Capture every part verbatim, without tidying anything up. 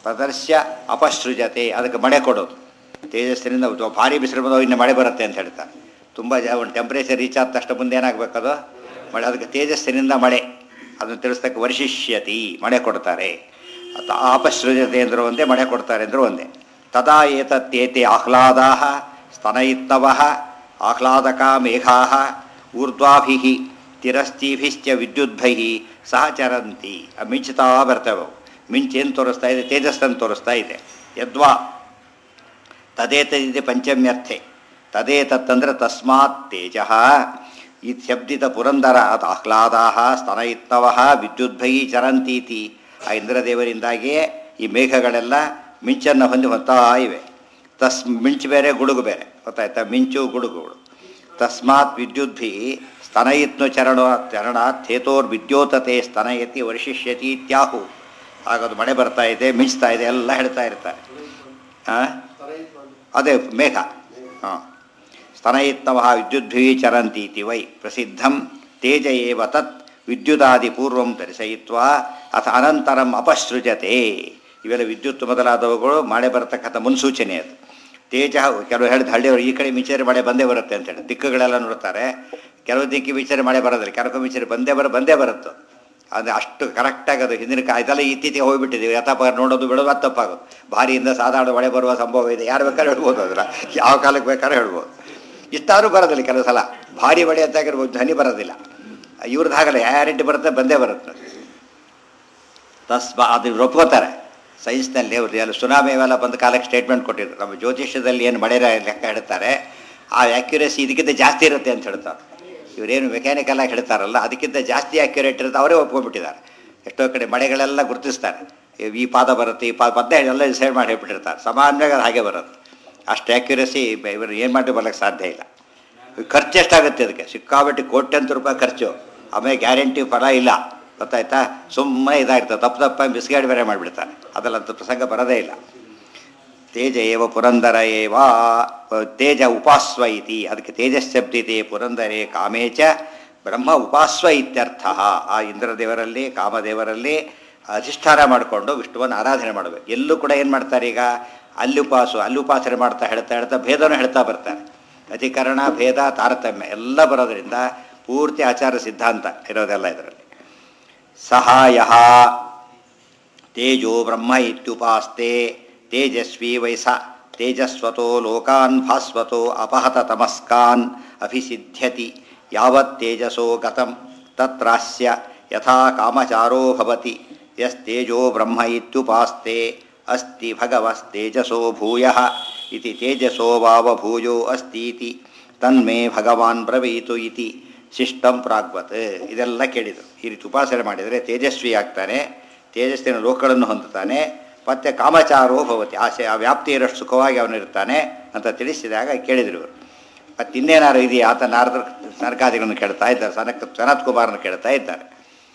ಪ್ರದರ್ಶ್ಯ ಅಪಸೃಜತೆ, ಅದಕ್ಕೆ ಮಳೆ ಕೊಡೋದು. ತೇಜಸ್ಸಿನಿಂದ ಭಾರಿ ಬಿಸಿಲು ಬಂದು ಇನ್ನು ಮಳೆ ಬರುತ್ತೆ ಅಂತ ಹೇಳ್ತಾರೆ. ತುಂಬ ಜ ಒಂದು ಟೆಂಪ್ರೇಚರ್ ರೀಚ್ ಆದ ತಕ್ಷಣ ಮುಂದೆ ಏನಾಗಬೇಕದು ಮಳೆ. ಅದಕ್ಕೆ ತೇಜಸ್ಸಿನಿಂದ ಮಳೆ ಅದನ್ನು ತಿಳಿಸ್ತಕ್ಕ ವರ್ಷಿಷ್ಯತಿ, ಮಳೆ ಕೊಡ್ತಾರೆ. ಅಥವಾ ಅಪಸೃಜತೆ ಅಂದರೂ ಒಂದೇ, ಮಳೆ ಕೊಡ್ತಾರೆ ಅಂದರೂ ಒಂದೇ. ತದಾ ಏತತ್ತೇತೆ ಆಹ್ಲಾದಾ ಸ್ತನಯಿತ್ನವ ಆಹ್ಲಾದಕ ಮೇಘಾ ಊರ್ಧ್ವಾಭಿ ತಿರಸ್ತೀಭಿಶ್ಚ ವಿದ್ಯುದ್ಭೈ ಸಹಚರಂತಿ. ಮಿಂಚುತ್ತಾ ಬರ್ತವೆ. ಮಿಂಚೇನು ತೋರಿಸ್ತಾ ಇದೆ? ತೇಜಸ್ಸನ್ನು ತೋರಿಸ್ತಾ ಇದೆ. ಯದ್ವಾ ತದೇತದಿದೆ ಪಂಚಮ್ಯರ್ಥೆ. ತದೇತತ್ತಂದ್ರೆ ತಸ್ಮಾತ್ ತೇಜ ಈ ಶಬ್ದಿತ ಪುರಂದರ ಅದು ಆಹ್ಲಾದಾ ಸ್ತನಯಿತ್ನವ ವಿದ್ಯುದ್ಭೈ ಚರಂತೀತಿ. ಆ ಇಂದ್ರದೇವರಿಂದಾಗಿಯೇ ಈ ಮೇಘಗಳೆಲ್ಲ ಮಿಂಚನ್ನು ಹೊಂದಿ ಹೊತ್ತಾ ಇವೆ. ತಸ್ ಮಿಂಚು ಬೇರೆ ಗುಡುಗು ಬೇರೆ, ಗೊತ್ತಾಯ್ತಾ? ಮಿಂಚು ಗುಡುಗುಗಳು. ತಸ್ಮಾತ್ ವಿದ್ಯುದ್ಭಿ ಸ್ತನಯಿತ್ನು ಚರಣ ಚರಣ ಥೇತೋರ್ ವಿದ್ಯೋತತೆ ಸ್ತನಯತಿ ವರ್ಷಿಷ್ಯತಿ ಇತ್ಯಾಹು. ಹಾಗದು ಮಳೆ ಬರ್ತಾ ಇದೆ, ಮಿಂಚ್ತಾ ಇದೆ, ಎಲ್ಲ ಹೇಳ್ತಾ ಇರ್ತಾರೆ. ಹಾಂ, ಅದೇ ಮೇಘ. ಹಾಂ, ಸ್ತನಯಿತ್ನವ ವಿದ್ಯುದ್ಭಿ ಚರಂತೀತಿ ವೈ ಪ್ರಸಿದ್ಧಂ ತೇಜ ಏವ ತತ್ ವಿದ್ಯುದಾದಿ ಪೂರ್ವಂ ದರ್ಶಯಿತ್ವಾ ಅಥ ಅನಂತರಂ ಅಪಸೃಜತೆ. ಇವೆಲ್ಲ ವಿದ್ಯುತ್ ಮೊದಲಾದವುಗಳು ಮಳೆ ಬರತಕ್ಕಂಥ ಮುನ್ಸೂಚನೆ. ಅದು ತೇಜ. ಕೆಲವು ಹೇಳಿದ ಹಳ್ಳಿಯವರು ಈ ಕಡೆ ಮಿಂಚರೆ ಮಳೆ ಬಂದೇ ಬರುತ್ತೆ ಅಂತೇಳಿ ದಿಕ್ಕುಗಳೆಲ್ಲ ನೋಡ್ತಾರೆ. ಕೆಲವು ದಿಕ್ಕಿ ಮಿಂಚರೆ ಮಳೆ ಬರೋದಿಲ್ಲ, ಕೆಲವು ಮಿಂಚರೆ ಬಂದೇ ಬರ ಬಂದೇ ಬರುತ್ತೆ. ಅದು ಅಷ್ಟು ಕರೆಕ್ಟಾಗಿ ಅದು ಹಿಂದಿನ ಕಾ ಇದೆಲ್ಲ ಇತ್ತೀಚೆಗೆ ಹೋಗಿಬಿಟ್ಟಿದ್ದೀವಿ. ಯಥಾಪ ನೋಡೋದು ಬಿಡೋದು ಅದು ತಪ್ಪಾಗೋದು. ಭಾರಿಯಿಂದ ಸಾಧಾರಣ ಮಳೆ ಬರುವ ಸಂಭವ ಇದೆ. ಯಾರು ಬೇಕಾದ್ರೂ ಹೇಳ್ಬೋದು, ಅದರ ಯಾವ ಕಾಲಕ್ಕೆ ಬೇಕಾದ್ರೂ ಹೇಳ್ಬೋದು. ಇಷ್ಟಾದ್ರೂ ಬರೋದಿಲ್ಲ. ಕೆಲವು ಸಲ ಭಾರಿ ಮಳೆ ಅಂತಾಗಿರ್ಬೋದು, ಧ್ವನಿ ಬರೋದಿಲ್ಲ. ಇವ್ರದ್ದು ಹಾಗಲ್ಲ, ಯಾರಂಟಿ ಬರುತ್ತೆ, ಬಂದೇ ಬರುತ್ತೆ. ತಸ್ಮಾ ಅದು ಒಪ್ಕೋತಾರೆ ಸೈನ್ಸ್ನಲ್ಲಿ. ಅವರು ಎಲ್ಲ ಸುನಾಮಿ ಇವೆಲ್ಲ ಬಂದ ಕಾಲಕ್ಕೆ ಸ್ಟೇಟ್ಮೆಂಟ್ ಕೊಟ್ಟಿದ್ರು. ನಮ್ಮ ಜ್ಯೋತಿಷ್ಯದಲ್ಲಿ ಏನು ಮಳೆ ಲೆಕ್ಕ ಹೇಳ್ತಾರೆ, ಆ ಆ್ಯಕ್ಯುರೇಸಿ ಇದಕ್ಕಿಂತ ಜಾಸ್ತಿ ಇರುತ್ತೆ ಅಂತ ಹೇಳ್ತಾರೆ. ಇವರೇನು ಮೆಕ್ಯಾನಿಕಲ್ ಆಗಿ ಹೇಳ್ತಾರಲ್ಲ, ಅದಕ್ಕಿಂತ ಜಾಸ್ತಿ ಆ್ಯಕ್ಯುರೇಟ್ ಇರುತ್ತೆ, ಅವರೇ ಒಪ್ಕೊಂಡ್ಬಿಟ್ಟಿದ್ದಾರೆ. ಎಷ್ಟೋ ಕಡೆ ಮಳೆಗಳೆಲ್ಲ ಗುರುತಿಸ್ತಾರೆ. ಈ ಪಾದ ಬರುತ್ತೆ, ಈ ಪಾದ ಪದ್ಯ ಎಲ್ಲ ಡಿಸೈಡ್ ಮಾಡಿ ಹೇಳ್ಬಿಟ್ಟಿರ್ತಾರೆ. ಸಾಮಾನ್ಯವಾಗಿ ಅದು ಹಾಗೆ ಬರುತ್ತೆ. ಅಷ್ಟು ಆ್ಯಕ್ಯುರೇಸಿ ಇವರು ಏನು ಮಾಡಿ ಬರ್ಲಿಕ್ಕೆ ಸಾಧ್ಯ ಇಲ್ಲ. ಖರ್ಚು ಎಷ್ಟಾಗುತ್ತೆ ಅದಕ್ಕೆ? ಸಿಕ್ಕಾಬಿಟ್ಟು ಕೋಟ್ಯಂತರ ರೂಪಾಯಿ ಖರ್ಚು. ಆಮೇಲೆ ಗ್ಯಾರಂಟಿ ಫಲ ಇಲ್ಲ, ಗೊತ್ತಾಯ್ತಾ? ಸುಮ್ಮನೆ ಇದಾಗಿರ್ತದೆ. ತಪ್ಪು ತಪ್ಪ ಬಿಸ್ಗಾಡಿ ಬೇರೆ ಮಾಡಿಬಿಡ್ತಾರೆ. ಅದಲ್ಲಂತ ಪ್ರಸಂಗ ಬರೋದೇ ಇಲ್ಲ. ತೇಜ ಏವ ಪುರಂದರ ಏವ ತೇಜ ಉಪಾಸ್ವ ಇತಿ. ಅದಕ್ಕೆ ತೇಜಶಬ್ದಿತೆ ಪುರಂದರೇ ಕಾಮೇಚ ಬ್ರಹ್ಮ ಉಪಾಸ್ವ ಇತ್ಯರ್ಥ. ಆ ಇಂದ್ರದೇವರಲ್ಲಿ ಕಾಮದೇವರಲ್ಲಿ ಅಧಿಷ್ಠಾನ ಮಾಡಿಕೊಂಡು ವಿಷ್ಣುವನ್ನು ಆರಾಧನೆ ಮಾಡಬೇಕು. ಎಲ್ಲೂ ಕೂಡ ಏನು ಮಾಡ್ತಾರೆ ಈಗ? ಅಲ್ಲಿ ಉಪಾಸು ಅಲ್ಲಿ ಉಪಾಸನೆ ಮಾಡ್ತಾ ಹೇಳ್ತಾ ಹೇಳ್ತಾ ಭೇದನೂ ಹೇಳ್ತಾ ಬರ್ತಾರೆ. ಅಧಿಕರಣ, ಭೇದ, ತಾರತಮ್ಯ ಎಲ್ಲ ಬರೋದರಿಂದ ಪೂರ್ತಿ ಆಚಾರ ಸಿದ್ಧಾಂತ ಇರೋದೆಲ್ಲ ಇದರಲ್ಲಿ. ಸಹಾಯ ತೇಜೋ ಬ್ರಹ್ಮ ಇತ್ಯುಪಾಸ್ತೆ ತೇಜಸ್ವಿ ವೈಸ ತೇಜಸ್ವತೋ ಲೋಕಾನ್ ಭಾಸ್ವತೋ ಅಪಹತ ತಮಸ್ಕಾನ್ ಅಭಿಸಿದ್ಧ್ಯತಿ. ಯಾವತ್ ತೇಜಸೋ ಗತಂ ತತ್ರಾಸ್ಯ ಯಥಾ ಕಾಮಚಾರೋ ಭವತಿ. ಯಸ್ತೇಜೋ ಬ್ರಹ್ಮ ಇತ್ಯುಪಾಸ್ತೆ ಅಸ್ತಿ ಭಗವಸ್ತೇಜಸೋ ಭೂಯಃ ಇತಿ ತೇಜಸೋ ವಾವ ಭೂಯೋ ಅಸ್ತೀತಿ ತನ್ಮೇ ಭಗವಾನ್ ಬ್ರವೀತು ಇತಿ ಶಿಷ್ಟಂ ಪ್ರಾಗ್ವತ್. ಇದೆಲ್ಲ ಕೇಳಿದರು. ಈ ರೀತಿ ಉಪಾಸನೆ ಮಾಡಿದರೆ ತೇಜಸ್ವಿ ಆಗ್ತಾನೆ, ತೇಜಸ್ಸಿನ ಲೋಕಗಳನ್ನು ಹೊಂದುತ್ತಾನೆ, ಮತ್ತು ಕಾಮಚಾರೋ ಭವತಿ, ಆಸೆ ಆ ವ್ಯಾಪ್ತಿ ಇರೋಷ್ಟು ಸುಖವಾಗಿ ಅವನಿರ್ತಾನೆ ಅಂತ ತಿಳಿಸಿದಾಗ ಕೇಳಿದರು ಇವರು. ಮತ್ತು ಇನ್ನೇನಾರು ಇದೆಯಾ ಆತ ನಾರದ ನರಕಾದಿಗಳನ್ನು ಕೇಳ್ತಾ ಇದ್ದಾರೆ. ಸನತ್ ಸನತ್ ಕುಮಾರನ ಕೇಳ್ತಾ ಇದ್ದಾರೆ.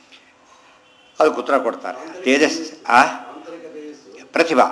ಅದಕ್ಕೆ ಉತ್ತರ ಕೊಡ್ತಾರೆ. ತೇಜಸ್ ಆ ಪ್ರತಿಭಾ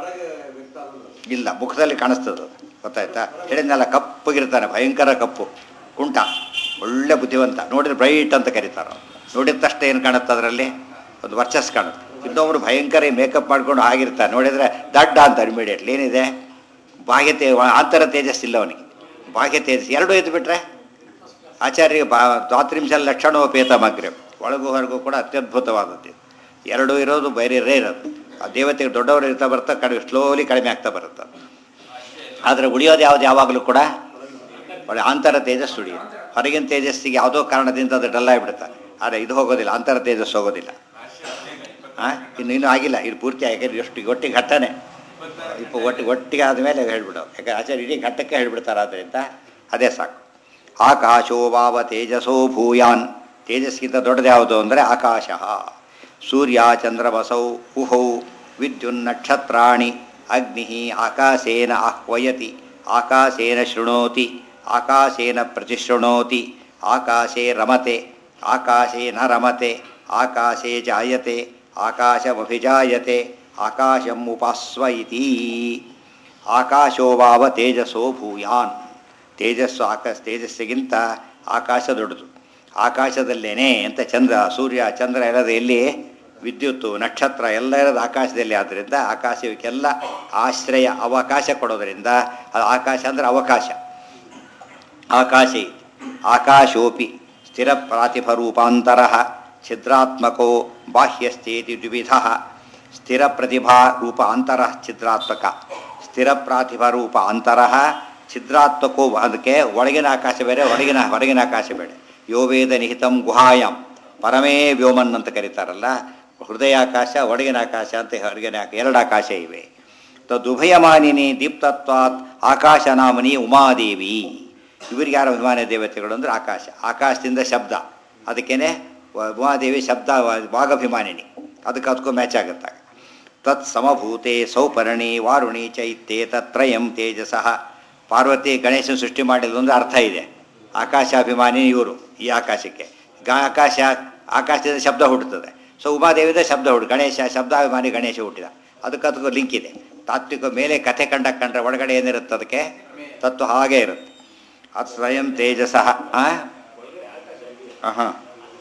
ಇಲ್ಲ, ಮುಖದಲ್ಲಿ ಕಾಣಿಸ್ತದೆ, ಗೊತ್ತಾಯ್ತಾ? ಹೇಳಿದ್ನೆಲ್ಲ ಕಪ್ಪಗಿರ್ತಾನೆ, ಭಯಂಕರ ಕಪ್ಪು, ಕುಂಟ, ಒಳ್ಳೆ ಬುದ್ಧಿವಂತ. ನೋಡಿದ್ರೆ ಬ್ರೈಟ್ ಅಂತ ಕರೀತಾರೆ. ನೋಡಿದ ತಕ್ಷಣ ಏನು ಕಾಣುತ್ತೆ? ಅದರಲ್ಲಿ ಒಂದು ವರ್ಚಸ್ ಕಾಣುತ್ತೆ. ಇನ್ನೊಬ್ರು ಭಯಂಕರ ಮೇಕಪ್ ಮಾಡ್ಕೊಂಡು ಆಗಿರ್ತಾರೆ, ನೋಡಿದರೆ ದಡ್ಡ ಅಂತ ಇಮಿಡಿಯೇಟ್ಲಿ. ಏನಿದೆ? ಬಾಹ್ಯ ತೇ ಆಂತರ ತೇಜಸ್ಸಿಲ್ಲ ಅವನಿಗೆ, ಬಾಹ್ಯ ತೇಜಸ್ ಎರಡೂ ಎದ್ದು ಬಿಟ್ರೆ ಆಚಾರ್ಯ ಬಾ ದ್ವಾತ್ರಿಂಶಲ್ ಲಕ್ಷಣೋಪೇತ ಮಗ್ರೆ, ಒಳಗೂ ಹೊರಗೂ ಕೂಡ ಅತ್ಯದ್ಭುತವಾದದ್ದು. ಎರಡೂ ಇರೋದು ಬೇರೆ ಇರೋದು. ಆ ದೇವತೆಗೆ ದೊಡ್ಡವರು ಇರ್ತಾ ಬರ್ತಾ ಕಡಿಮೆ ಸ್ಲೋಲಿ ಕಡಿಮೆ ಆಗ್ತಾ ಬರುತ್ತೆ. ಆದರೆ ಉಳಿಯೋದು ಯಾವುದು? ಯಾವಾಗಲೂ ಕೂಡ ಒಳ್ಳೆ ಆಂತರ ತೇಜಸ್ ಉಳಿಯುತ್ತೆ. ಹೊರಗಿನ ತೇಜಸ್ಸಿಗೆ ಯಾವುದೋ ಕಾರಣದಿಂದ ಅದು ಡಲ್ ಆಗಿಬಿಡುತ್ತೆ. ಆದರೆ ಇದು ಹೋಗೋದಿಲ್ಲ, ಅಂತರ ತೇಜಸ್ ಹೋಗೋದಿಲ್ಲ. ಹಾಂ, ಇನ್ನು ಇನ್ನೂ ಆಗಿಲ್ಲ, ಇದು ಪೂರ್ತಿ ಯಾಕೆಂದ್ರೆ ಎಷ್ಟು ಒಟ್ಟಿಗೆ ಘಟ್ಟನೆ ಇಪ್ಪ ಒಟ್ಟಿಗೆ ಒಟ್ಟಿಗೆ ಆದಮೇಲೆ ಹೇಳ್ಬಿಡೋದು. ಯಾಕೆ ಆಚಾರ್ಯ ಇಡೀ ಘಟ್ಟಕ್ಕೆ ಹೇಳ್ಬಿಡ್ತಾರೆ. ಆದ್ದರಿಂದ ಅದೇ ಸಾಕು. ಆಕಾಶೋ ವಾವ ತೇಜಸೋ ಭೂಯಾನ್. ತೇಜಸ್ಗಿಂತ ದೊಡ್ಡದು ಯಾವುದು ಅಂದರೆ ಆಕಾಶ. ಸೂರ್ಯ ಚಂದ್ರವಸೌ ಉಹೌ ವಿದ್ಯುನ್ನಕ್ಷತ್ರಾಣಿ ಅಗ್ನಿ ಆಕಾಶೇನ ಆಹ್ವಯತಿ ಆಕಾಶೇನ ಶೃಣೋತಿ ಆಕಾಶೇನ ಪ್ರತಿಶೃಣೋತಿ ಆಕಾಶೇ ರಮತೆ ಆಕಾಶೇ ನ ರಮತೆ ಆಕಾಶೇ ಜಾಯತೆ ಆಕಾಶಮಭಿಜಾಯತೆ ಆಕಾಶಂ ಉಪಾಸ್ವ ಇತಿ. ಆಕಾಶೋ ವಾವ ತೇಜಸೋ ಭೂಯಾನ್. ತೇಜಸ್ಸು ಆಕಾಶ ತೇಜಸ್ಸಿಗಿಂತ ಆಕಾಶ ದೊಡ್ಡದು. ಆಕಾಶದಲ್ಲೇನೆ ಅಂತ ಚಂದ್ರ ಸೂರ್ಯ ಚಂದ್ರ ಇರೋದು ಎಲ್ಲಿ? ವಿದ್ಯುತ್ತು ನಕ್ಷತ್ರ ಎಲ್ಲ ಇರೋದು ಆಕಾಶದಲ್ಲಿ ಆದ್ದರಿಂದ ಆಕಾಶ ಇವಕ್ಕೆಲ್ಲ ಆಶ್ರಯ ಅವಕಾಶ ಕೊಡೋದರಿಂದ ಅದು ಆಕಾಶ ಅಂದರೆ ಅವಕಾಶ. ಆಕಾಶ ಆಕಾಶೋಪಿ ಸ್ಥಿರ ಪ್ರಾತಿಭರೂಪಾಂತರ ಛಿದ್ರಾತ್ಮಕೋ ಬಾಹ್ಯಸ್ಥೇತಿ ದ್ವಿವಿಧ. ಸ್ಥಿರ ಪ್ರತಿಭಾ ರೂಪ ಅಂತರ ಛಿದ್ರಾತ್ಮಕ, ಸ್ಥಿರ ಪ್ರಾತಿಭಾ ರೂಪ ಅಂತರ ಛಿದ್ರಾತ್ಮಕೋ, ಅದಕ್ಕೆ ಒಳಗಿನ ಆಕಾಶ ಬೇರೆ, ಹೊರಗಿನ ಹೊರಗಿನ ಆಕಾಶ ಬೇರೆ. ಯೋ ವೇದ ನಿಹಿತಂ ಗುಹಾಯಂ ಪರಮೇ ವ್ಯೋಮನ್ ಅಂತ ಕರೀತಾರಲ್ಲ, ಹೃದಯಾಕಾಶ ಒಳಗಿನ ಆಕಾಶ ಅಂತ ಹೊರಗಿನ ಎರಡು ಆಕಾಶ ಇವೆ. ತದುಭಯಮಾನಿನಿ ದೀಪ್ತತ್ವಾತ್ ಆಕಾಶ ನಾಮನಿ ಉಮಾದೇವಿ. ಇವರಿಗೆ ಯಾರು ಅಭಿಮಾನಿ ದೇವತೆಗಳು ಅಂದರೆ ಆಕಾಶ, ಆಕಾಶದಿಂದ ಶಬ್ದ, ಅದಕ್ಕೇನೆ ಉಮಾದೇವಿ ಶಬ್ದ ವಾಗಭಿಮಾನಿನಿ, ಅದಕ್ಕೆ ಅದಕ್ಕೂ ಮ್ಯಾಚ್ ಆಗುತ್ತಾಗ. ತತ್ ಸಮಭೂತೆ ಸೌಪರ್ಣಿ ವಾರುಣಿ ಚೈತ್ಯೆ ತತ್ರಯಂ ತೇಜಸಃ. ಪಾರ್ವತಿ ಗಣೇಶನ ಸೃಷ್ಟಿ ಮಾಡಿದ್ರು ಅಂದರೆ ಅರ್ಥ ಇದೆ. ಆಕಾಶಾಭಿಮಾನಿ ಇವರು ಈ ಆಕಾಶಕ್ಕೆ, ಗಾ ಆಕಾಶ ಆಕಾಶದಿಂದ ಶಬ್ದ ಹುಟ್ಟುತ್ತದೆ. ಸೊ ಉಮಾದೇವಿದ ಶಬ್ದ ಹುಟ್ಟು, ಗಣೇಶ ಶಬ್ದಾಭಿಮಾನಿ ಗಣೇಶ ಹುಟ್ಟಿದ, ಅದಕ್ಕೆ ಅದಕ್ಕೂ ಲಿಂಕ್ ಇದೆ. ತಾತ್ವಿಕ ಮೇಲೆ ಕಥೆ ಕಂಡ ಕಂಡ್ರೆ ಒಳಗಡೆ ಏನಿರುತ್ತೆ ಅದಕ್ಕೆ ತತ್ವ ಹಾಗೇ ಇರುತ್ತೆ. ಅದು ಸ್ವಯಂ ತೇಜಸಃ. ಹಾಂ,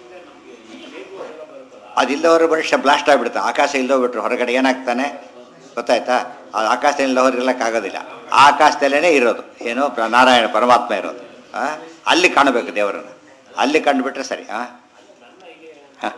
ಅದಿಲ್ಲವರು ಮನುಷ್ಯ ಬ್ಲಾಸ್ಟ್ ಆಗಿಬಿಡುತ್ತೆ. ಆಕಾಶ ಇಲ್ಲೋಗ್ಬಿಟ್ರು ಹೊರಗಡೆ ಏನಾಗ್ತಾನೆ ಗೊತ್ತಾಯ್ತಾ? ಅದು ಆಕಾಶದಲ್ಲಿ ಅವ್ರು ಇರಲಿಕ್ಕಾಗೋದಿಲ್ಲ. ಆ ಆಕಾಶದಲ್ಲೇ ಇರೋದು ಏನು ನಾರಾಯಣ ಪರಮಾತ್ಮ ಇರೋದು. ಅಲ್ಲಿ ಕಾಣಬೇಕು ದೇವರನ್ನು, ಅಲ್ಲಿ ಕಂಡುಬಿಟ್ರೆ ಸರಿ. ಹಾಂ ಹಾಂ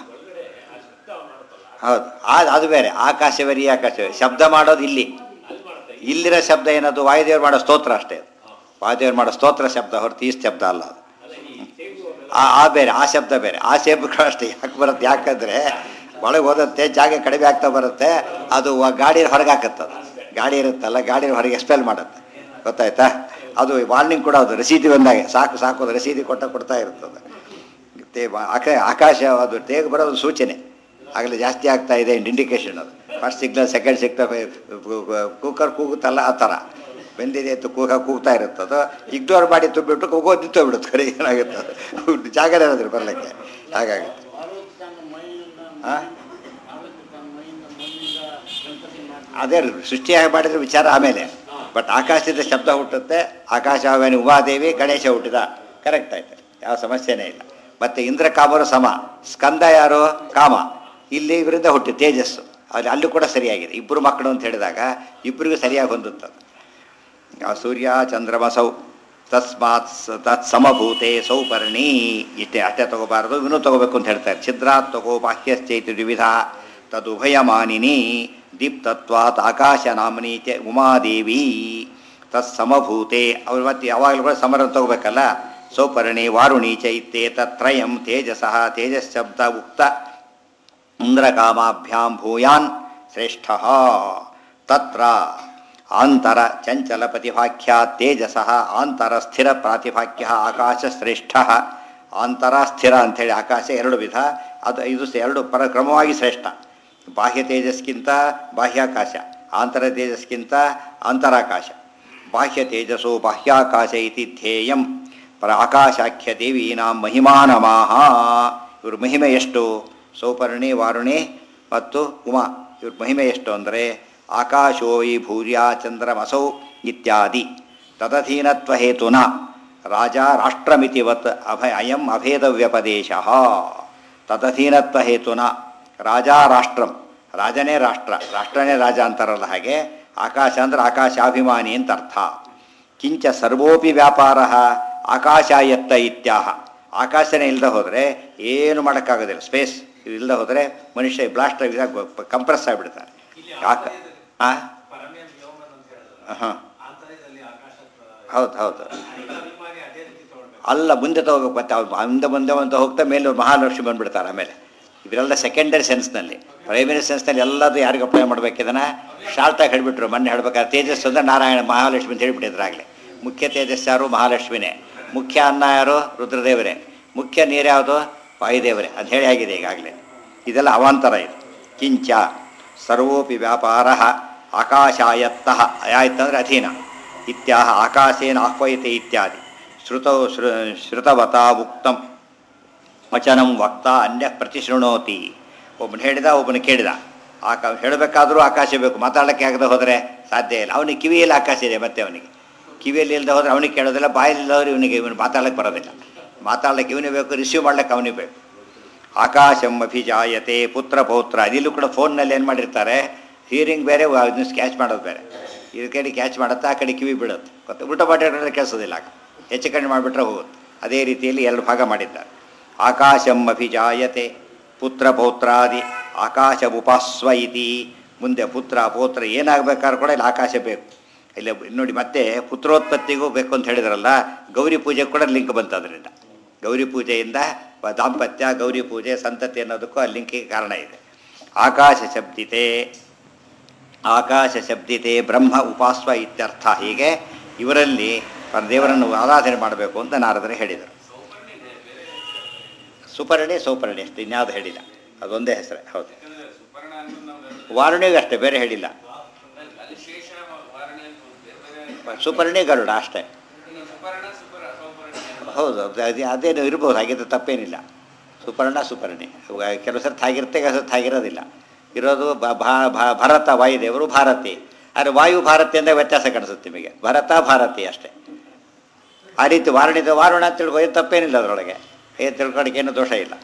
ಹೌದು, ಅದು ಅದು ಬೇರೆ. ಆಕಾಶ ಬೇರೆ ಈ ಆಕಾಶ ಬೇರೆ. ಶಬ್ದ ಮಾಡೋದು ಇಲ್ಲಿ, ಇಲ್ಲಿರೋ ಶಬ್ದ ಏನದು ವಾಯುದೇವರು ಮಾಡೋ ಸ್ತೋತ್ರ ಅಷ್ಟೇ. ಅದು ವಾಯುದೇವರು ಮಾಡೋ ಸ್ತೋತ್ರ ಶಬ್ದ ಹೊರತು ಈ ಶಬ್ದ ಅಲ್ಲ ಅದು. ಆ ಆ ಬೇರೆ, ಆ ಶಬ್ದ ಬೇರೆ. ಆ ಶಬ್ದಗಳು ಅಷ್ಟೇ ಯಾಕೆ ಬರುತ್ತೆ? ಯಾಕಂದರೆ ಒಳಗೆ ಓದುತ್ತೆ, ಜಾಗ ಕಡಿಮೆ ಆಗ್ತಾ ಬರುತ್ತೆ, ಅದು ಗಾಡಿ ಹೊರಗೆ ಹಾಕತ್ತದು. ಗಾಡಿ ಇರುತ್ತಲ್ಲ, ಗಾಡಿ ಹೊರಗೆ ಎಕ್ಸ್ಪೆಲ್ ಮಾಡುತ್ತೆ, ಗೊತ್ತಾಯ್ತಾ? ಅದು ವಾರ್ನಿಂಗ್ ಕೂಡ ಅದು ರಸೀದಿ ಬಂದಾಗ ಸಾಕು ಸಾಕು ಅದು ರಸೀದಿ ಕೊಟ್ಟ ಕೊಡ್ತಾ ಇರ್ತದೆ. ತೇ ಆಕಾಶ ಅದು ತೇಗ ಬರೋದು ಸೂಚನೆ, ಆಗಲೇ ಜಾಸ್ತಿ ಆಗ್ತಾ ಇದೆ ಇಂಡಿಕೇಶನ್. ಅದು ಫಸ್ಟ್ ಸಿಗ್ನಲ್ ಸೆಕೆಂಡ್ ಸಿಗ್ತಾ ಕೂಕರ್ ಕೂಗುತ್ತಲ್ಲ ಆ ಥರ ಬೆಂದಿದೆ ಅಂತ ಕೂಗ ಕೂಗ್ತಾ ಇರುತ್ತದು. ಇಗ್ನೋರ್ ಮಾಡಿ ತುಂಬಿಬಿಟ್ಟು ಕೂಗೋದು ನಿಂತೋಗ್ಬಿಡುತ್ತೆ. ಕಡೆ ಏನಾಗುತ್ತೆ ಅದು ಜಾಗನೇ ಇರೋದ್ರೆ ಬರಲಿಕ್ಕೆ ಹಾಗಾಗುತ್ತೆ. ಹಾಂ ಅದೇ ಸೃಷ್ಟಿಯಾಗಿ ಮಾಡಿದ್ರೆ ವಿಚಾರ ಆಮೇಲೆ. ಬಟ್ ಆಕಾಶದಿಂದ ಶಬ್ದ ಹುಟ್ಟುತ್ತೆ. ಆಕಾಶವಾಣಿ ಉಮಾದೇವಿ ಗಣೇಶ ಹುಟ್ಟಿದ, ಕರೆಕ್ಟ್ ಆಯ್ತು, ಯಾವ ಸಮಸ್ಯೆನೇ ಇಲ್ಲ. ಮತ್ತು ಇಂದ್ರ ಕಾಮರು ಸಮ, ಸ್ಕಂದ ಯಾರು ಕಾಮ, ಇಲ್ಲಿ ಇವರಿಂದ ಹುಟ್ಟಿ ತೇಜಸ್ಸು, ಅಲ್ಲಿ ಅಲ್ಲೂ ಕೂಡ ಸರಿಯಾಗಿದೆ. ಇಬ್ಬರು ಮಕ್ಕಳು ಅಂತ ಹೇಳಿದಾಗ ಇಬ್ಬರಿಗೂ ಸರಿಯಾಗಿ ಹೊಂದುತ್ತದೆ. ಸೂರ್ಯ ಚಂದ್ರಮಸೌ ತಸ್ಮಾತ್ ತತ್ ಸಮಭೂತೆ ಸೌಪರ್ಣಿ. ಇಷ್ಟೇ ಅಷ್ಟೇ ತಗೋಬಾರ್ದು, ಇನ್ನೂ ತಗೋಬೇಕು ಅಂತ ಹೇಳ್ತಾರೆ. ಛಿದ್ರಾತ್ ತಗೋ ಬಾಹ್ಯಶ್ಚೈತಿ ದ್ವಿವಿಧ ತದುಭಯಮಾನಿನಿ ದೀಪ್ತತ್ವಾತ್ ಆಕಾಶ ನಾಮನಿ ಚ ಉಮಾದೇವಿ ತತ್ ಸಮಭೂತೆ. ಅವ್ರು ಮತ್ತೆ ಯಾವಾಗಲೂ ಕೂಡ ಸಮರ ತಗೋಬೇಕಲ್ಲ. ಸೌಪರ್ಣಿ ವಾರುಣಿ ಚೈತ್ಯೆ ತತ್ರಯಂ ತೇಜಸಃ. ತೇಜಶಬ್ದ ಉಕ್ತ ಇಂದ್ರಕಾಮಾಭ್ಯಾಂ ಭೂಯಾನ್ ಶ್ರೇಷ್ಠ. ತತ್ರ ಆಂತರ ಚಂಚಲ ಪ್ರತಿಭಾಖ್ಯ ತೇಜಸಃ ಆಂತರ ಸ್ಥಿರ ಪ್ರಾತಿಭಾಖ್ಯ ಆಕಾಶ ಶ್ರೇಷ್ಠ. ಆಂತರ ಸ್ಥಿರ ಅಂಥೇಳಿ ಆಕಾಶ ಎರಡು ವಿಧ, ಅದು ಇದು ಎರಡು ಪರಕ್ರಮವಾಗಿ ಶ್ರೇಷ್ಠ. ಬಾಹ್ಯ ತೇಜಸ್ಗಿಂತ ಬಾಹ್ಯಾಕಾಶ, ಆಂತರ ತೇಜಸ್ಗಿಂತ ಅಂತರಾಕಾಶ. ಬಾಹ್ಯ ತೇಜಸ್ಸು ಬಾಹ್ಯಾಕಾಶ ಇತಿ ಧ್ಯೇಯಂ ಪರ ಆಕಾಶಾಖ್ಯ ದೇವೀನಾಂ ಮಹಿಮಾನಮಾಹ. ಇವ್ರ ಮಹಿಮೆ ಎಷ್ಟು? ಸೌಪರ್ಣಿ ವಾರುಣಿ ಮತ್ತು ಉಮಾ ಇವ್ರ ಮಹಿಮೆ ಎಷ್ಟು ಅಂದರೆ ಆಕಾಶೋಯಿ ಭೂರ್ಯ ಚಂದ್ರಮಸೌ ಇತ್ಯಾದಿ. ತದಧೀನತ್ವ ಹೇತುನ ರಾಜ ರಾಷ್ಟ್ರಮಿತಿವತ್ ಅಭಯ ಅಯಂ ಅಭೇದ ವ್ಯಪದೇಶ. ತದಧೀನತ್ವ ಹೇತುನ ರಾಜ ರಾಷ್ಟ್ರಂ, ರಾಜನೇ ರಾಷ್ಟ್ರ, ರಾಷ್ಟ್ರನೇ ರಾಜ ಅಂತಾರಲ್ಲ ಹಾಗೆ ಆಕಾಶ ಅಂದ್ರೆ ಆಕಾಶಾಭಿಮಾನಿ ಅಂತ ಅರ್ಥ. ಕಿಂಚ ಸರ್ವೋಪಿ ವ್ಯಾಪಾರ ಆಕಾಶಾಯತ್ತ ಇತ್ಯಾಹ. ಆಕಾಶನೇ ಇಲ್ಲದೆ ಹೋದರೆ ಏನು ಮಾಡೋಕ್ಕಾಗೋದಿಲ್ಲ. ಸ್ಪೇಸ್ ಇಲ್ಲದೆ ಹೋದರೆ ಮನುಷ್ಯ ಬ್ಲಾಸ್ಟ್ ಆಗಿ ಕಂಪ್ರೆಸ್ ಆಗಿಬಿಡ್ತಾನೆ. ಯಾಕೆ? ಹಾಂ ಹಾಂ ಹೌದು ಹೌದು ಅಲ್ಲ, ಮುಂದೆ ತಗೋಬೇಕು. ಮತ್ತೆ ಅವ್ರು ಮುಂದೆ ಮುಂದೆ ಅಂತ ಹೋಗ್ತಾ ಮೇಲೆ ಮಹಾಲಕ್ಷ್ಮಿ ಬಂದುಬಿಡ್ತಾರೆ. ಆಮೇಲೆ ಇವರೆಲ್ಲ ಸೆಕೆಂಡರಿ ಸೆನ್ಸ್ನಲ್ಲಿ, ಪ್ರೈಮರಿ ಸೆನ್ಸ್ನಲ್ಲಿ ಎಲ್ಲದೂ ಯಾರಿಗೆ ಅಪ್ಲೈ ಮಾಡಬೇಕು ಇದನ್ನು ಶಾರ್ಟಾಗಿ ಹೇಳಿಬಿಟ್ರು. ಮೊನ್ನೆ ಹೇಳ್ಬೇಕಾದ್ರೆ ತೇಜಸ್ಸು ಅಂದರೆ ನಾರಾಯಣ ಮಹಾಲಕ್ಷ್ಮಿ ಅಂತ ಹೇಳಿಬಿಟ್ಟಿದ್ರಾಗಲೇ. ಮುಖ್ಯ ತೇಜಸ್ ಯಾರು? ಮಹಾಲಕ್ಷ್ಮಿನೇ. ಮುಖ್ಯ ಅನ್ನ ಯಾರು? ರುದ್ರದೇವರೇ. ಮುಖ್ಯ ನೀರು ಯಾವುದು? ವಾಯುದೇವರೇ ಅಂತ ಹೇಳಿ ಆಗಿದೆ ಈಗಾಗಲೇ. ಇದೆಲ್ಲ ಅವಾಂತರ ಇದು. ಕಿಂಚ ಸರ್ವೋಪಿ ವ್ಯಾಪಾರ ಆಕಾಶಾಯತ್ತಃ, ಆಯತ್ತಂದರೆ ಅಧೀನ, ಇತ್ಯಾಹ ಆಕಾಶೇನ ಆಹ್ವಯತೆ ಇತ್ಯಾದಿ. ಶ್ರುತೌ ಶ್ರು ಶ್ರುತವತಾ ಉಕ್ತಂ ವಚನಂ ವಕ್ತ ಅನ್ಯ ಪ್ರತಿಶೃಣೋತಿ. ಒಬ್ಬನು ಹೇಳಿದ, ಒಬ್ಬನು ಕೇಳಿದ. ಆಕಾ ಹೇಳಬೇಕಾದ್ರೂ ಆಕಾಶ ಬೇಕು, ಮಾತಾಡೋಕ್ಕೆ ಆಗದೆ ಹೋದರೆ ಸಾಧ್ಯ ಇಲ್ಲ. ಅವನಿಗೆ ಕಿವಿಯಲ್ಲಿ ಆಕಾಶ ಇದೆ, ಮತ್ತೆ ಅವನಿಗೆ ಕಿವಿಯಲ್ಲಿ ಇಲ್ಲದೆ ಹೋದರೆ ಅವನಿಗೆ ಕೇಳೋದಿಲ್ಲ, ಬಾಯಲ್ಲಿ ಇಲ್ಲದವ್ರು ಇವನಿಗೆ ಇವನು ಮಾತಾಡೋಕ್ಕೆ ಬರೋದಿಲ್ಲ. ಮಾತಾಡೋಕ್ಕೆ ಇವನಿಗೆ ಬೇಕು, ರಿಸೀವ್ ಮಾಡ್ಲಿಕ್ಕೆ ಅವನಿಗೆ ಬೇಕು. ಆಕಾಶಂ ಅಭಿಜಾಯತೆ ಪುತ್ರ ಪೌತ್ರ ಅದಿಲ್ಲೂ ಕೂಡ ಫೋನ್ನಲ್ಲಿ ಏನು ಮಾಡಿರ್ತಾರೆ, ಹಿಯರಿಂಗ್ ಬೇರೆ ಅದನ್ನ ಕ್ಯಾಚ್ ಮಾಡೋದು ಬೇರೆ. ಈ ಕಡೆ ಕ್ಯಾಚ್ ಮಾಡುತ್ತೆ, ಆ ಕಡೆ ಕಿವಿ ಬೀಳುತ್ತೆ. ಗೊತ್ತು ಉಲ್ಟ ಪಾಠ ಕೇಳಿಸೋದಿಲ್ಲ, ಹೆಚ್ಚು ಕಡಿಮೆ ಮಾಡಿಬಿಟ್ರೆ ಹೋಗುತ್ತೆ. ಅದೇ ರೀತಿಯಲ್ಲಿ ಎರಡು ಭಾಗ ಮಾಡಿದ್ದಾರೆ. ಆಕಾಶಂ ಅಭಿಜಾಯತೆ ಪುತ್ರ ಪೌತ್ರಾದಿ ಆಕಾಶ ಉಪಾಸ್ವ ಇತಿ. ಮುಂದೆ ಪುತ್ರ ಪೌತ್ರ ಏನಾಗಬೇಕಾದ್ರೂ ಕೂಡ ಇಲ್ಲಿ ಆಕಾಶ ಬೇಕು. ಇಲ್ಲ ನೋಡಿ, ಮತ್ತೆ ಪುತ್ರೋತ್ಪತ್ತಿಗೂ ಬೇಕು ಅಂತ ಹೇಳಿದ್ರಲ್ಲ, ಗೌರಿ ಪೂಜೆಗೆ ಕೂಡ ಲಿಂಕ್ ಬಂತು. ಅದರಿಂದ ಗೌರಿ ಪೂಜೆಯಿಂದ ದಾಂಪತ್ಯ, ಗೌರಿ ಪೂಜೆ, ಸಂತತಿ ಅನ್ನೋದಕ್ಕೂ ಆ ಲಿಂಕಿಗೆ ಕಾರಣ ಇದೆ. ಆಕಾಶ ಶಬ್ದಿತೆ ಆಕಾಶ ಶಬ್ದಿತೆ ಬ್ರಹ್ಮ ಉಪಾಸ್ವ ಇತ್ಯರ್ಥ. ಹೀಗೆ ಇವರಲ್ಲಿ ದೇವರನ್ನು ಆರಾಧನೆ ಮಾಡಬೇಕು ಅಂತ ನಾರದರು ಹೇಳಿದರು. ಸುಪರ್ಣಿ ಸೌಪರ್ಣಿ ಅಷ್ಟೇ, ಇನ್ಯಾವುದು ಹೇಳಿಲ್ಲ. ಅದೊಂದೇ ಹೆಸರೇ. ಹೌದು, ವಾರುಣಿಗೂ ಅಷ್ಟೇ, ಬೇರೆ ಹೇಳಿಲ್ಲ. ಸುಪರ್ಣಿ ಗರುಡ ಅಷ್ಟೇ. ಹೌದು, ಅದು ಅದೇನು ಇರ್ಬೋದು, ಹಾಗಿದ್ರೆ ತಪ್ಪೇನಿಲ್ಲ. ಸುಪರ್ಣ ಸುಪರ್ಣಿ ಕೆಲವು ಸರ್ತಿ ಆಗಿರುತ್ತೆ, ಕೆಲವು ಸರ್ತಿ ಆಗಿರೋದಿಲ್ಲ. ಇರೋದು ಭರತ ವಾಯುದೇವರು ಭಾರತಿ. ಆದರೆ ವಾಯು ಭಾರತಿ ಅಂದರೆ ವ್ಯತ್ಯಾಸ ಕಾಣಿಸುತ್ತೆ ನಿಮಗೆ. ಭರತ ಭಾರತಿ ಅಷ್ಟೇ. ಆ ರೀತಿ ವಾರುಣಿದ ವಾರುಣ ಅಂತ ತಿಳ್ಕೊ, ಏನು ತಪ್ಪೇನಿಲ್ಲ ಅದರೊಳಗೆ, ಏನು ತಿಳ್ಕೊಳಕ್ಕೆ ಏನು ದೋಷ ಇಲ್ಲ.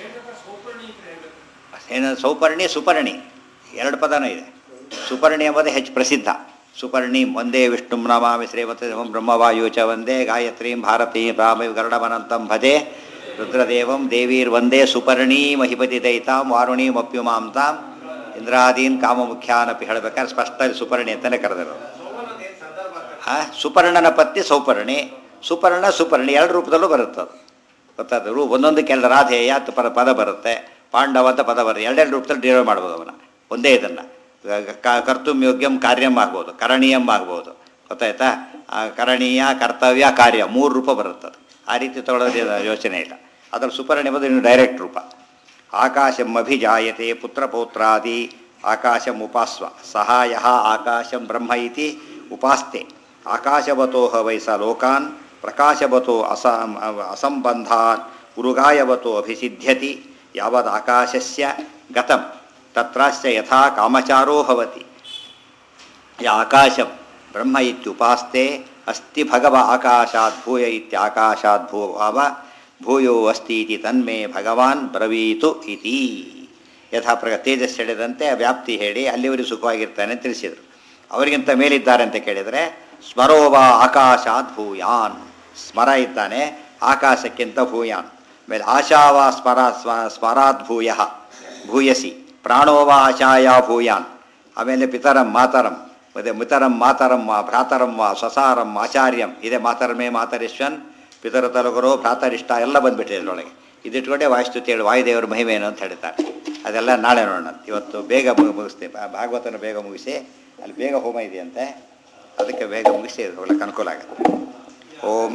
ಏನು ಸೌಪರ್ಣಿ ಸುಪರ್ಣಿ ಎರಡು ಪದನೂ ಇದೆ. ಸುಪರ್ಣಿ ಎಂಬುದೇ ಹೆಚ್ಚು ಪ್ರಸಿದ್ಧ. ಸುಪರ್ಣಿ ಒಂದೇ ವಿಷ್ಣು ನಮಾಮಿ ಶ್ರೀಮತಿ ಬ್ರಹ್ಮವಾಯು ಚ ಒಂದೇ ಗಾಯತ್ರೀಂ ಭಾರತೀಂ ರಾಮ ಗರುಡಮನಂತಂ ಭಜೆ ರುದ್ರದೇವಂ ದೇವೀರ್ ಒಂದೇ ಸುಪರ್ಣಿ ಮಹಿಪತಿ ದೈತಾಂ ವಾರುಣೀಂ ಅಪ್ಯುಮಾಂ ತಾಂ ಇಂದ್ರಾದೀನ್ ಕಾಮಮುಖ್ಯಾನಪಿ ಹೇಳಬೇಕಾದ್ರೆ ಸ್ಪಷ್ಟ ಸುಪರ್ಣಿ ಅಂತಲೇ ಕರೆದರು. ಹಾಂ, ಸುಪರ್ಣನ ಪತ್ನಿ ಸೌಪರ್ಣಿ, ಸುಪರ್ಣ ಸುಪರ್ಣಿ ಎರಡು ರೂಪದಲ್ಲೂ ಬರುತ್ತೆ. ಅದು ಗೊತ್ತಾದ್ರು ಒಂದೊಂದು ಕೆಲ ರಾಧೇಯ ಅಂತ ಪದ ಪದ ಬರುತ್ತೆ, ಪಾಂಡವ ಅಂತ ಪದ ಬರುತ್ತೆ. ಎರಡೆರಡು ರೂಪದಲ್ಲಿ ಡಿರೈವ್ ಮಾಡ್ಬೋದು ಅವನ ಒಂದೇ ಇದನ್ನು. ಕರ್ತುಂ ಯೋಗ್ಯಂ ಕಾರ್ಯಂ ಆಗ್ಬೋದು, ಕರಣೀಯಂ ಆಗ್ಬೋದು. ಗೊತ್ತಾಯ್ತಾ? ಕರಣೀಯ, ಕರ್ತವ್ಯ, ಕಾರ್ಯ ಮೂರು ರೂಪ ಬರುತ್ತದೆ. ಆ ರೀತಿ ತೊಗೊಳೋದು ಯೋಚನೆ ಇಲ್ಲ. ಅದರಲ್ಲಿ ಸುಪರ್ಣಿ ಎಂಬುದು ಇನ್ನು ಡೈರೆಕ್ಟ್ ರೂಪ. ಆಕಾಶಂ ಅಭಿಜಾಯತೆ ಪುತ್ರ ಪೌತ್ರಾದಿ ಆಕಾಶಂ ಉಪಾಸ್ವ ಸಹಾಯ ಆಕಾಶಂ ಬ್ರಹ್ಮ ಇತಿ ಉಪಾಸ್ತೆ. ಆಕಾಶವತೋ ವೈಸ ಲೋಕಾನ್ ಪ್ರಕಾಶವತೋ ಅಸ ಅಸಂಬಂಧಾನ್ ಉರುಗಾಯವತೋ ಅಭಿಸಿದ್ಧ್ಯತಿ. ಯಾವದ್ ಆಕಾಶಸ್ಯ ಗತಂ ತತ್ರಾಸ್ಯ ಯಥಾ ಕಾಮಚಾರೋ ಭವತಿ. ಯ ಆಕಾಶಂ ಬ್ರಹ್ಮ ಇತ್ಯುಪಾಸ್ತೆ ಅಸ್ತಿ ಭಗವ ಆಕಾಶಾತ್ ಭೂಯ ಇತ್ಯಾಕಾಶಾತ್ ಭೂವ ಭೂಯೋ ಅಸ್ತಿ ಇತಿ ತನ್ಮೇ ಭಗವಾನ್ ಬ್ರವೀತು ಇತಿ. ಯಥಾ ಪ್ರ ತೇಜಸ್ ಹೇಳಿದಂತೆ ವ್ಯಾಪ್ತಿ ಹೇಳಿ ಅಲ್ಲಿವರೆಗೂ ಸುಖವಾಗಿರ್ತಾನೆ ಅಂತ ತಿಳಿಸಿದರು. ಅವರಿಗಿಂತ ಮೇಲಿದ್ದಾರೆ ಅಂತ ಕೇಳಿದರೆ ಸ್ಮರೋವ ಆಕಾಶಾತ್ ಭೂಯಾನ್, ಸ್ಮರ ಇದ್ದಾನೆ ಆಕಾಶಕ್ಕಿಂತ ಭೂಯಾನ್. ಆಮೇಲೆ ಆಶಾವ ಸ್ಮರ ಸ್ಮ ಸ್ಮರಾತ್ ಭೂಯ ಭೂಯಸಿ ಪ್ರಾಣೋವ ಆಶಾಯ ಭೂಯಾನ್. ಆಮೇಲೆ ಪಿತರಂ ಮಾತರಂ, ಮತ್ತು ಮಿತರಂ ಮಾತರಂ ವಾ ಭ್ರಾತರಂ ವಾ ಸ್ವಸಾರಂ ಆಚಾರ್ಯಂ ಇದೆ. ಮಾತರಮೇ ಮಾತರಿಶ್ವನ್ ಪಿತರ ತಲುಗರೋ ಭ್ರಾತರಿಷ್ಟ ಎಲ್ಲ ಬಂದುಬಿಟ್ಟಿದೆ ಇದರೊಳಗೆ. ಇದಿಟ್ಕೊಂಡೆ ವಾಯುಸ್ತುತಿ ಹೇಳಿ ವಾಯುದೇವರ ಮಹಿಮೇನು ಅಂತ ಹೇಳ್ತಾರೆ. ಅದೆಲ್ಲ ನಾಳೆ ನೋಡೋಣ. ಇವತ್ತು ಬೇಗ ಮುಗಿಸ್ತೇವೆ, ಭಾಗವತನ ಬೇಗ ಮುಗಿಸಿ, ಅಲ್ಲಿ ಬೇಗ ಹೋಮ ಇದೆಯಂತೆ, ಅದಕ್ಕೆ ಬೇಗ ಮುಗಿಸಿ ಒಳ್ಳೆಗೆ ಅನುಕೂಲ ಆಗುತ್ತೆ. ಓಂ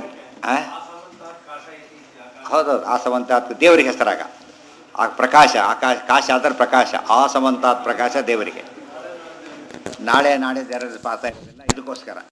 ಹೌದೌದು, ಆ ಸಮಂತಾತ್ ದೇವರಿಗೆ ಹೆಸರಾಗ ಆ ಪ್ರಕಾಶ, ಆಕಾಶ ಕಾಶ ಆದರೆ ಪ್ರಕಾಶ, ಆ ಸಮಂತಾತ್ ಪ್ರಕಾಶ ದೇವರಿಗೆ. ನಾಳೆ ನಾಳೆ ಯಾರು ಪಾತ ಇದಕ್ಕೋಸ್ಕರ